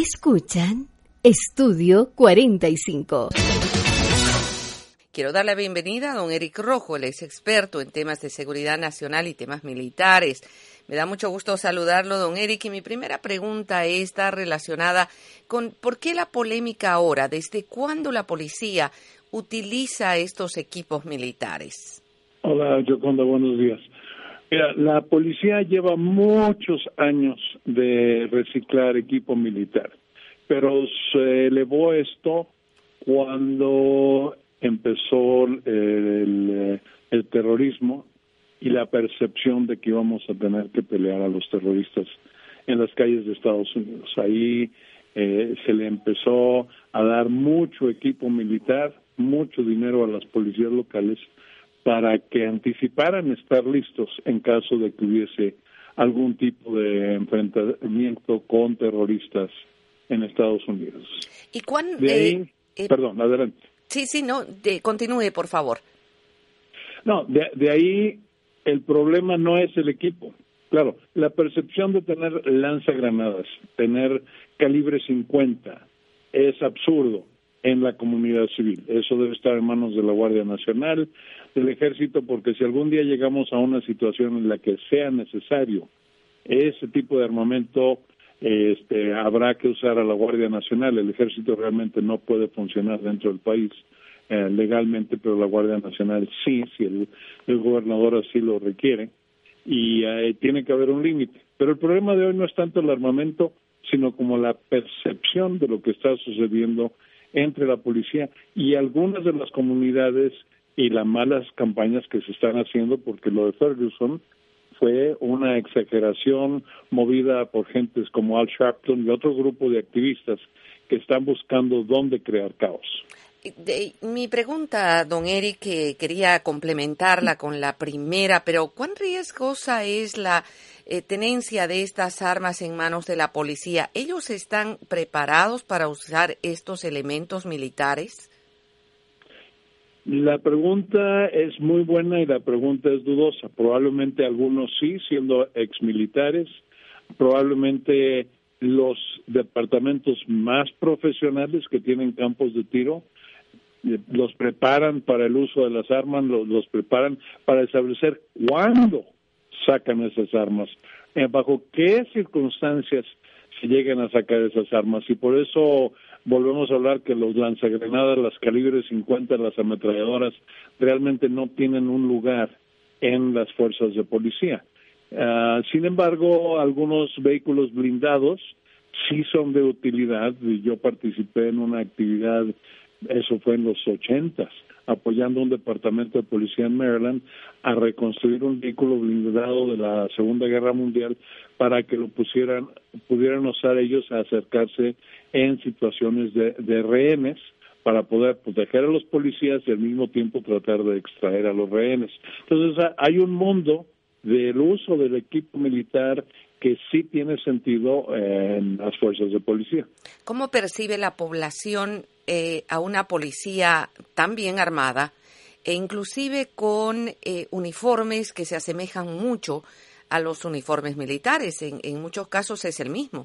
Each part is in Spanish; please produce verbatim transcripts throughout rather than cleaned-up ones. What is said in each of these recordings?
Escuchan Estudio cuarenta y cinco. Quiero dar la bienvenida a don Eric Rojo, él es experto en temas de seguridad nacional y temas militares. Me da mucho gusto saludarlo, don Eric, y mi primera pregunta está relacionada con ¿por qué la polémica ahora? ¿Desde cuándo la policía utiliza estos equipos militares? Hola, Yoconda, buenos días. Mira, la policía lleva muchos años de reciclar equipo militar, pero se elevó esto cuando empezó el, el terrorismo y la percepción de que íbamos a tener que pelear a los terroristas en las calles de Estados Unidos. Ahí eh, se le empezó a dar mucho equipo militar, mucho dinero a las policías locales para que anticiparan estar listos en caso de que hubiese algún tipo de enfrentamiento con terroristas en Estados Unidos. ¿Y cuán, de ahí, eh, eh, perdón, adelante. Sí, sí, no, de, continúe, por favor. No, de, de ahí el problema no es el equipo. Claro, la percepción de tener lanzagranadas, tener calibre cincuenta, es absurdo en la comunidad civil. Eso debe estar en manos de la Guardia Nacional, del Ejército, porque si algún día llegamos a una situación en la que sea necesario ese tipo de armamento, este, habrá que usar a la Guardia Nacional. El Ejército realmente no puede funcionar dentro del país eh, legalmente, pero la Guardia Nacional sí, si el, el gobernador así lo requiere, y eh, tiene que haber un límite. Pero el problema de hoy no es tanto el armamento, sino como la percepción de lo que está sucediendo entre la policía y algunas de las comunidades y las malas campañas que se están haciendo, porque lo de Ferguson fue una exageración movida por gentes como Al Sharpton y otro grupo de activistas que están buscando dónde crear caos. De, mi pregunta, don Eric, que quería complementarla con la primera, pero ¿cuán riesgosa es la eh, tenencia de estas armas en manos de la policía? ¿Ellos están preparados para usar estos elementos militares? La pregunta es muy buena y la pregunta es dudosa. Probablemente algunos sí, siendo exmilitares, probablemente los departamentos más profesionales que tienen campos de tiro los preparan para el uso de las armas, los, los preparan para establecer cuándo sacan esas armas, eh, bajo qué circunstancias se llegan a sacar esas armas, y por eso volvemos a hablar que los lanzagranadas, las calibres cincuenta, las ametralladoras, realmente no tienen un lugar en las fuerzas de policía. Uh, sin embargo, algunos vehículos blindados sí son de utilidad, y yo participé en una actividad, eso fue en los ochentas, apoyando un departamento de policía en Maryland a reconstruir un vehículo blindado de la Segunda Guerra Mundial para que lo pusieran, pudieran usar ellos a acercarse en situaciones de, de rehenes para poder proteger a los policías y al mismo tiempo tratar de extraer a los rehenes. Entonces hay un mundo del uso del equipo militar que sí tiene sentido eh, en las fuerzas de policía. ¿Cómo percibe la población eh, a una policía tan bien armada e inclusive con eh, uniformes que se asemejan mucho a los uniformes militares? En, en muchos casos es el mismo.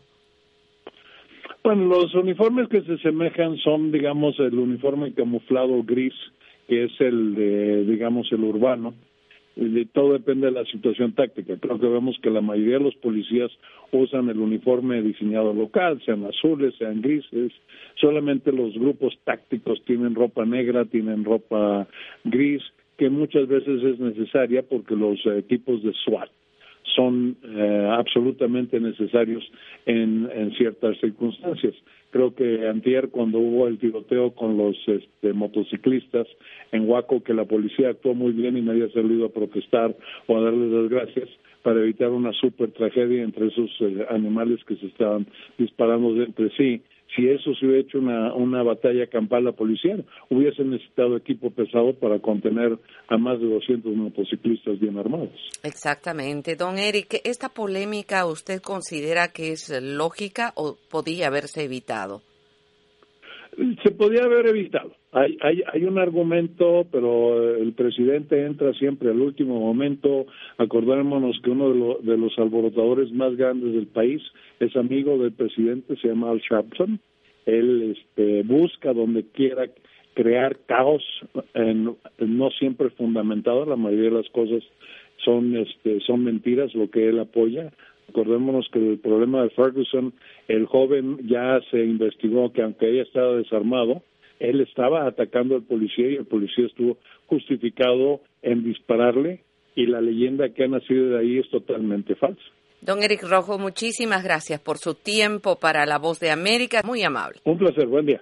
Bueno, los uniformes que se asemejan son, digamos, el uniforme camuflado gris, que es el de, digamos, el urbano. Y todo depende de la situación táctica. Creo que vemos que la mayoría de los policías usan el uniforme diseñado local, sean azules, sean grises. Solamente los grupos tácticos tienen ropa negra, tienen ropa gris, que muchas veces es necesaria porque los equipos de SWAT son eh, absolutamente necesarios en, en ciertas circunstancias. Creo que antier, cuando hubo el tiroteo con los este, motociclistas en Waco, que la policía actuó muy bien y nadie ha salido a protestar o a darles las gracias para evitar una super tragedia entre esos eh, animales que se estaban disparando entre sí. Si eso se hubiera hecho una, una batalla campal, la policía hubiese necesitado equipo pesado para contener a más de doscientos motociclistas bien armados. Exactamente. Don Eric, ¿esta polémica usted considera que es lógica o podía haberse evitado? Se podía haber evitado. Hay, hay, hay un argumento, pero el presidente entra siempre al último momento. Acordémonos que uno de, lo, de los alborotadores más grandes del país es amigo del presidente, se llama Al Sharpton. Él este, busca donde quiera crear caos, en, no siempre fundamentado, la mayoría de las cosas son, este, son mentiras lo que él apoya. Acordémonos que el problema de Ferguson, el joven ya se investigó que aunque ella estaba desarmado, él estaba atacando al policía y el policía estuvo justificado en dispararle, y la leyenda que ha nacido de ahí es totalmente falsa. Don Eric Rojo, muchísimas gracias por su tiempo para La Voz de América. Muy amable. Un placer, buen día.